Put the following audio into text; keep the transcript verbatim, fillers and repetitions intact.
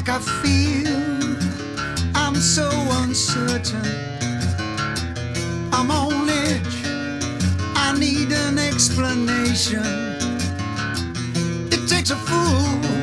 like I feel. I'm so uncertain. I'm on edge. I need an explanation. It takes a fool